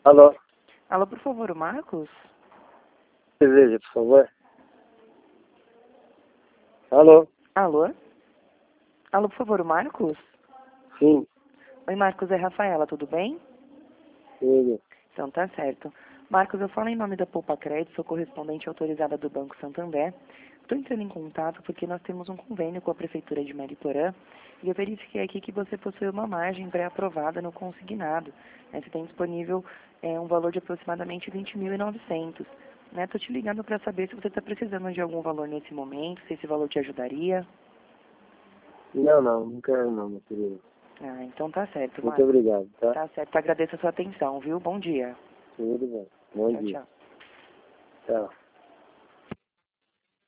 Alô, Alô, por favor, o Marcos? cerveja, por favor. Alô, Alô? Alô, por favor, o Marcos? sim, Oi, Marcos, é Rafaela, tudo bem? ele. Então tá certo. Marcos, eu falo em nome da Poupa Crédito, sou correspondente autorizada do Banco Santander. Estou entrando em contato porque nós temos um convênio com a Prefeitura de Mariporã e eu verifiquei aqui que você possui uma margem pré-aprovada no consignado. Você tem disponível um valor de aproximadamente 20.900. Estou te ligando para saber se você está precisando de algum valor nesse momento, se esse valor te ajudaria. Não quero não, meu querido. Ah, então tá certo, Muito Marcos. obrigado, tá? Tá certo, agradeço a sua atenção, viu? Bom dia. Tudo bem. Bom Tchau, dia. tchau. Tchau.